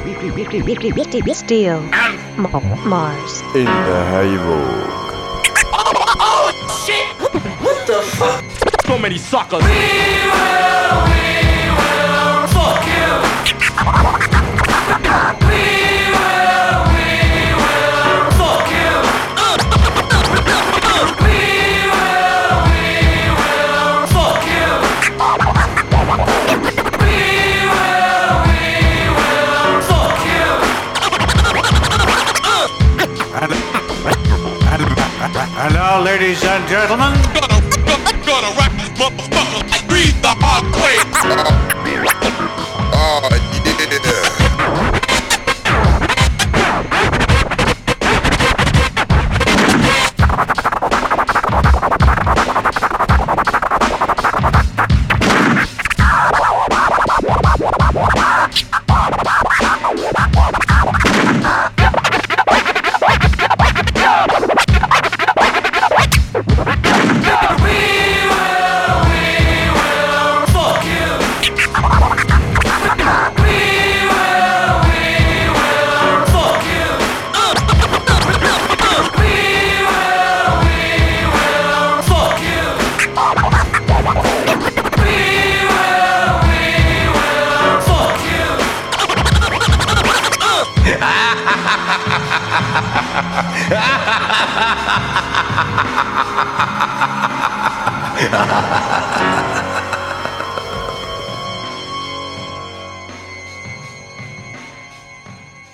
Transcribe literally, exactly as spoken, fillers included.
Steel. Mars. In the Hayvogue. Oh, shit! What the fuck? So many suckers. We will, we will fuck you. We will, we will fuck you. We will, we will fuck you. We will, we will fuck you. Hello, ladies and gentlemen. Gonna, gonna, gonna rock this motherfucker like breathe the hard way. Oh, yeah. Ha ha ha ha ha!